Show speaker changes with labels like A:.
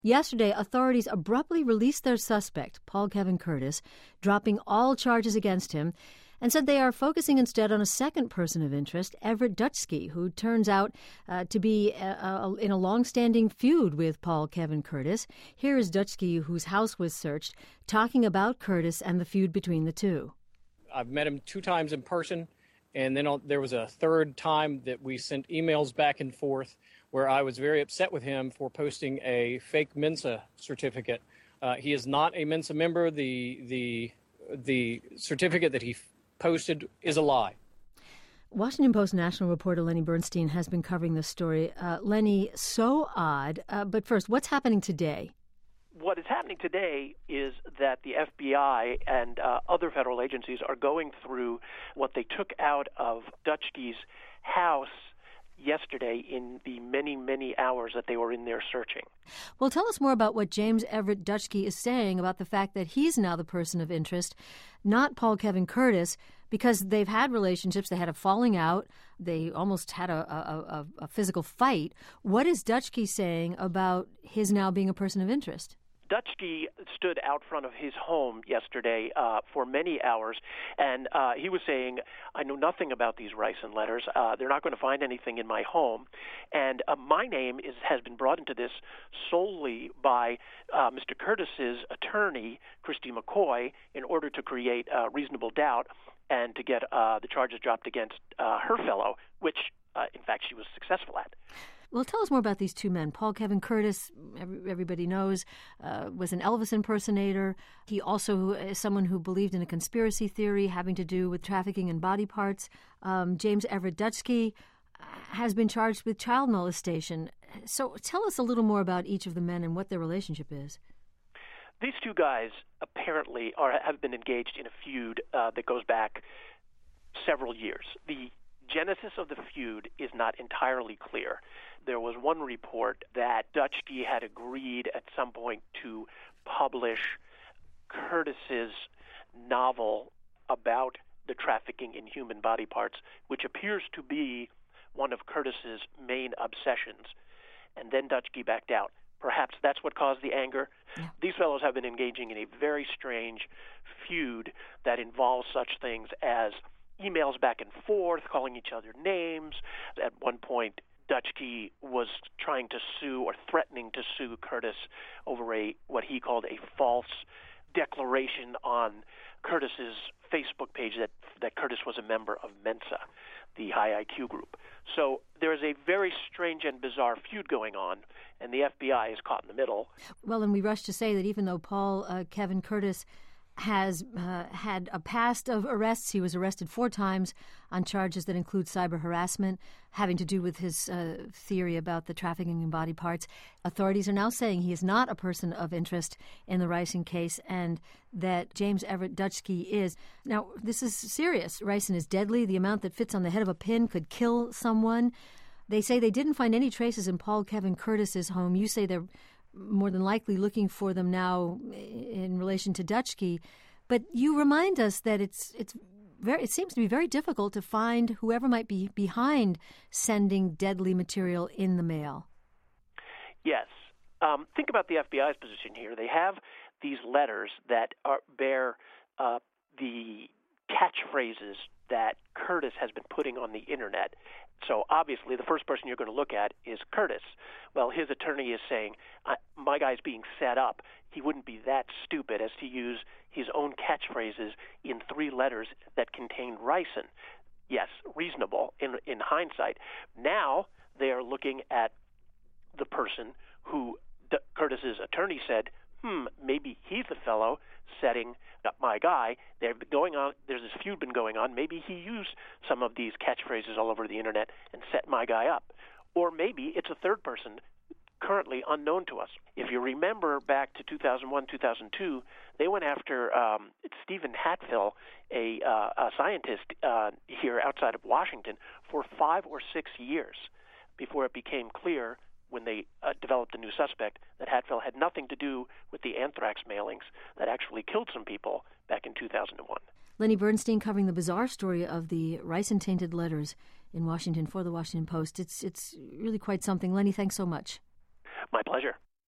A: Yesterday, authorities abruptly released their suspect, Paul Kevin Curtis, dropping all charges against him, and said they are focusing instead on a second person of interest, Everett Dutschke, who turns out to be in a long-standing feud with Paul Kevin Curtis. Here is Dutschke, whose house was searched, talking about Curtis and the feud between the two.
B: I've met him 2 times in person, and then there was a third time that we sent emails back and forth where I was very upset with him for posting a fake Mensa certificate. He is not a Mensa member. The certificate that he posted is a lie.
A: Washington Post national reporter Lenny Bernstein has been covering this story. Lenny, so odd. But first, what's happening today?
C: What is happening today is that the FBI and other federal agencies are going through what they took out of Dutschke's house yesterday in the many, many hours that they were in there searching.
A: Well, tell us more about what James Everett Dutschke is saying about the fact that he's now the person of interest, not Paul Kevin Curtis, because they've had relationships, they had a falling out, they almost had a physical fight. What is Dutschke saying about his now being a person of interest?
C: Dutschke stood out front of his home yesterday for many hours, and he was saying, I know nothing about these Ricin letters. They're not going to find anything in my home. And my name has been brought into this solely by Mr. Curtis's attorney, Christy McCoy, in order to create reasonable doubt and to get the charges dropped against her fellow, which, in fact, she was successful at.
A: Well, tell us more about these two men. Paul Kevin Curtis, everybody knows, was an Elvis impersonator. He also is someone who believed in a conspiracy theory having to do with trafficking in body parts. James Everett Dutschke has been charged with child molestation. So tell us a little more about each of the men and what their relationship is.
C: These two guys apparently have been engaged in a feud that goes back several years. The genesis of the feud is not entirely clear. There was one report that Dutschke had agreed at some point to publish Curtis's novel about the trafficking in human body parts, which appears to be one of Curtis's main obsessions. And then Dutschke backed out. Perhaps that's what caused the anger. Yeah. These fellows have been engaging in a very strange feud that involves such things as emails back and forth, calling each other names. At one point, Dutschke was trying to sue or threatening to sue Curtis over what he called a false declaration on Curtis's Facebook page that Curtis was a member of Mensa, the high IQ group. So there is a very strange and bizarre feud going on, and the FBI is caught in the middle.
A: Well, and we rush to say that even though Paul Kevin Curtis has had a past of arrests. He was arrested 4 times on charges that include cyber harassment, having to do with his theory about the trafficking in body parts. Authorities are now saying he is not a person of interest in the Ricin case and that James Everett Dutschke is. Now, this is serious. Ricin is deadly. The amount that fits on the head of a pin could kill someone. They say they didn't find any traces in Paul Kevin Curtis's home. You say they're more than likely looking for them now in relation to Dutschke. But you remind us that it seems to be very difficult to find whoever might be behind sending deadly material in the mail.
C: Yes. Think about the FBI's position here. They have these letters that bear the catchphrases that Curtis has been putting on the Internet. So obviously the first person you're going to look at is Curtis. Well, his attorney is saying, my guy's being set up. He wouldn't be that stupid as to use his own catchphrases in 3 letters that contain Ricin. Yes, reasonable in hindsight. Now they are looking at the person who Curtis's attorney said, maybe he's the fellow setting up my guy. There's this feud been going on. Maybe he used some of these catchphrases all over the Internet and set my guy up. Or maybe it's a third person currently unknown to us. If you remember back to 2001, 2002, they went after Stephen Hatfill, a scientist here outside of Washington, for 5 or 6 years before it became clear when they developed a new suspect that Hatfill had nothing to do with the anthrax mailings that actually killed some people back in 2001.
A: Lenny Bernstein covering the bizarre story of the Ricin-tainted letters in Washington for the Washington Post. It's really quite something. Lenny, thanks so much.
C: My pleasure.